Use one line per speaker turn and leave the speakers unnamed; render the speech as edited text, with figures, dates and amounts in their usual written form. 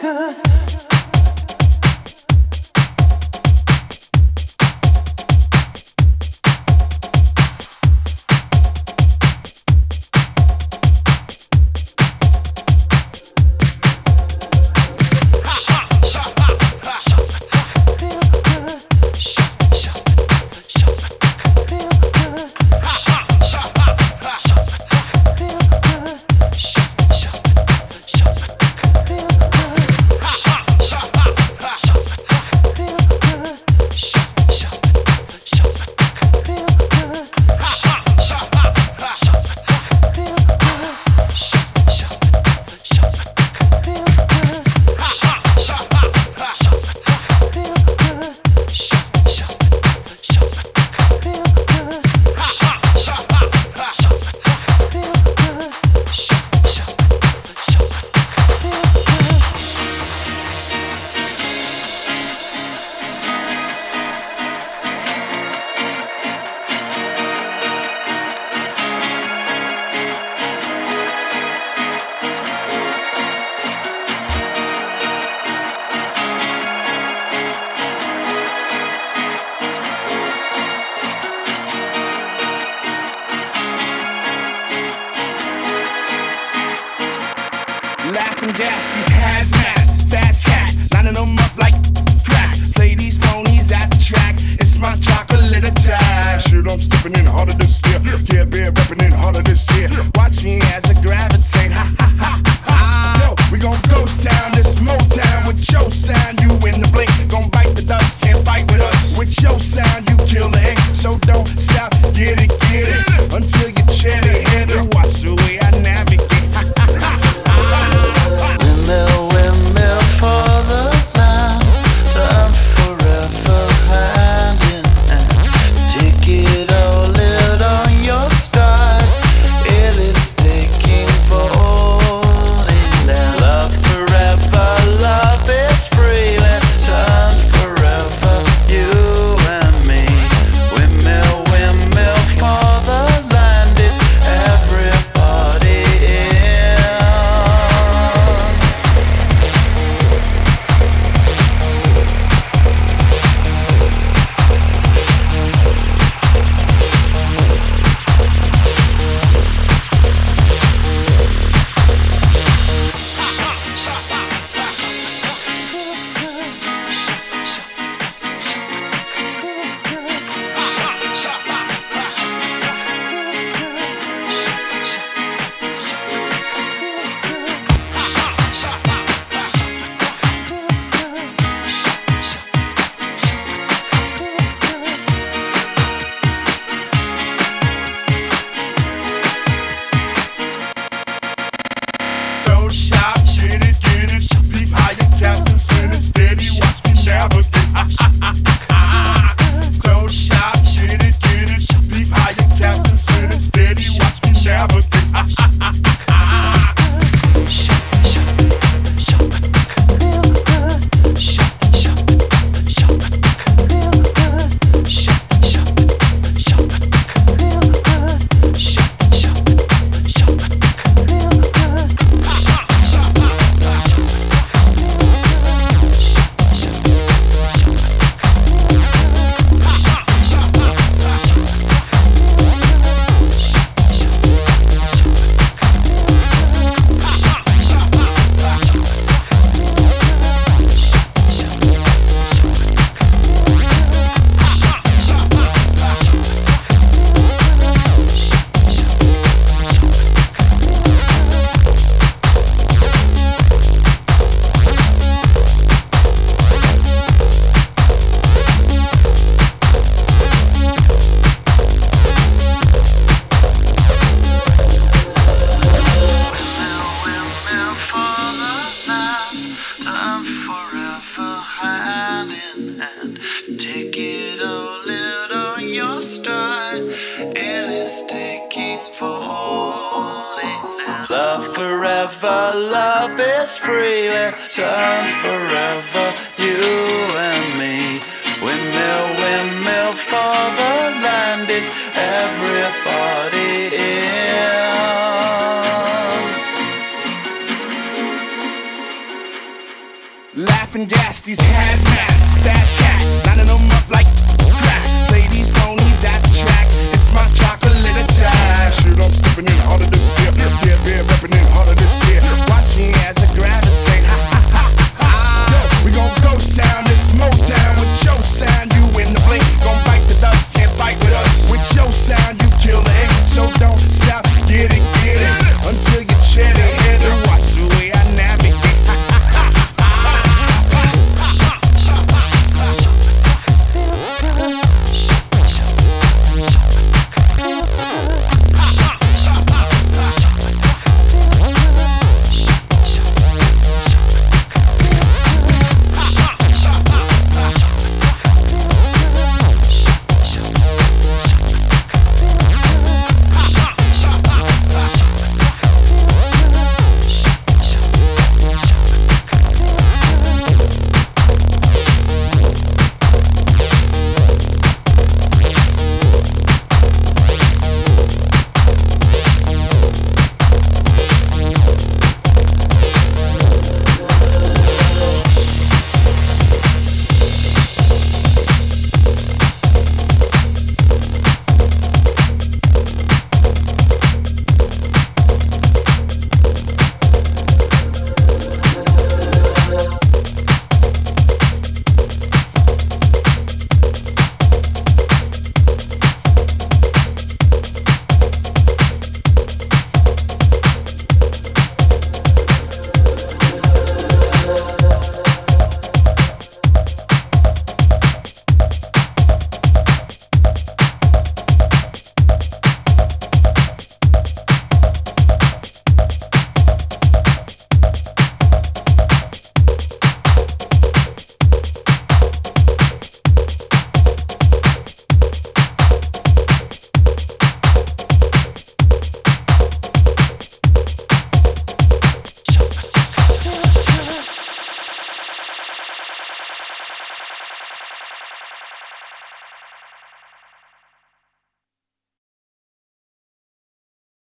Laughing gas, these hazmats, fast cat, lining them up like crack. Play these ponies at the track, it's my chocolate attack. Shit, I'm stepping in harder this year. Yeah, bear repping in harder this year. Watch me as I gravitate, ha ha ha ha. Yo, we gon' ghost town, this Motown with your sound. You in the blink, gon' bite the dust, can't fight with us. With your sound, you kill the ink, so don't stop, get it, until you chin it, hit it. Watch the way I navigate.
Windmill for the land, turn forever hand in hand. Take it all out on your stride. It is taking falling down. Love forever, love is free. Let's turn forever, you and me. Windmill for the land is everybody in.
Don't stop, get it, leap higher, captain, send it steady, watch me navigate. Don't stop, get it, leap higher, captain, send it steady, watch me navigate. Take it all out on your stride. It is taking falling down. Love forever, love is free. Let's turn forever, you and me. Windmill for the land is everybody in. Laugh and gas these hazmat, fast cat, lining them up like crack. Play these ponies at the track. It's my chocolate attack. Shit, I'm stepping in harder this year. Yeah, repping in harder this